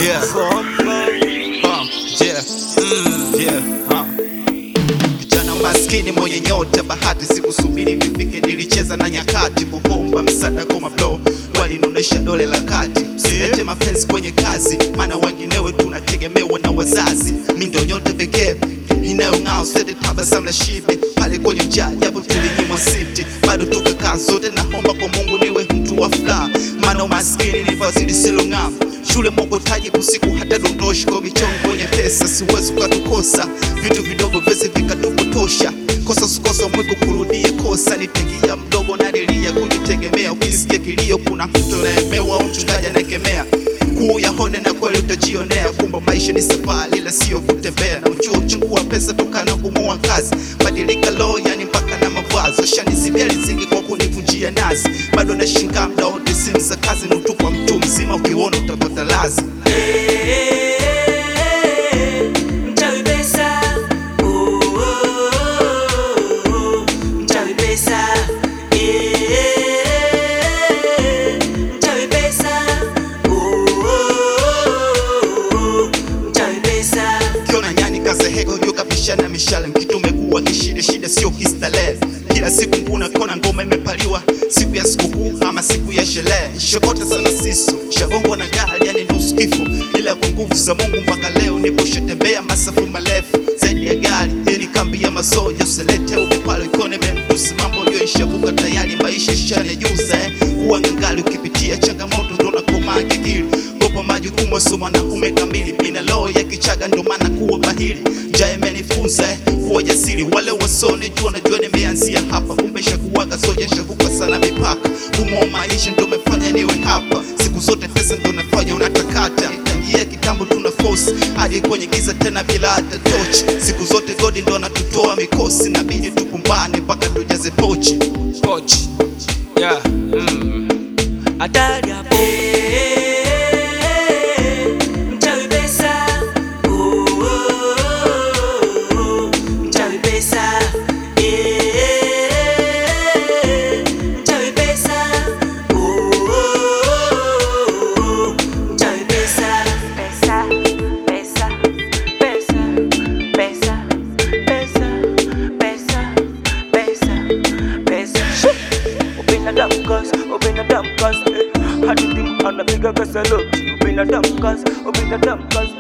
Yeah. Kijana maskini mwenye nyota bahati, sikusubiri vifike, nilicheza na nyakati. Kuomba msaada kwa mablo walinonesha dole la kati. Usilete mapenzi kwenye kazi, maana wenginewe tunategemewa na wazazi. Mimi ndio nyota pekee inayong'aa, usete tabasamu la shibe pale kwenye njaa, japo tulinyimwa siti, bado tukakaa zote. Naomba kwa Mungu niwe mtu wa furaha, maana umaskini ni vazi lisilong'aa. Shule mwokotaji usiku hata dondoshi, kwa michongo kwenye pesa siwezi ukatukosa. Vitu vidogo vezi vikatupotosha, kosa sikosa mwiko kurudie kosa. Nitengia mdogo na nilia kujitegemea, ukisikia kilio kuna mtu naemewa, mchungaji anakemea. Kuyahone na kweli utajionea, kumba maisha ni safari ila sio kutembea. Na ujua uchungu wa pesa tokana kumua kazi, badilika lo yani mpaka na mavazi. Shanizibia riziki kwa kunivunjia nazi, bado na shinga mda wote simu za kazi. Nutupa mtu mzima ukiona utapata lazi. Mchawi pesa, mchawi pesa, mchawi pesa, mchawi pesa. Kiona nyani kazehego yuka pisha na mishale, mkitu umekuwa kishida shida sio kistale. Kila siku nguna kona ngoma imepaliwa, siku ya sikukuu ama siku ya sherehe. Shokota sana siso, shagongo na gari yani nusu kifo, ila kwa nguvu za Mungu mpaka leo nipo shetembea masafu marefu zaidi ya gari. Ili kambi ya masoja usilete upepalo ikone membusi, mambo ndio ishabuka tayari, maisha shari juza kuwa ngangali. Ukipitia changamoto ndo nakoma kikili, gopa majukumu soma na umekamili. Mina loo ya kichaga ndo maana kuwa bahili, njaa imenifunza kuwa jasiri. Wale wasone jua najua nimeanzia hapa, kumbe shakuwaga soja shakuka sana mipaka. Umo maisha ndo mefanya niwe hapa, siku zote pesa ndo nafanya unatakata. Tangia kitambo tuna force hadi kwenye giza tena bila hata tochi. Siku zote godi ndo natutoa mikosi, nabidi tukumbane mpaka tujaze pochi. Yeah. Hatari hapo. Mchawi pesa, mchawi pesa, mchawi pesa, mchawi pesa. Pesa, pesa, pesa, pesa, pesa, pesa, pesa, pesa. Ubinadamu cause, hadi think anapiga pesa low. Ubinadamu cause,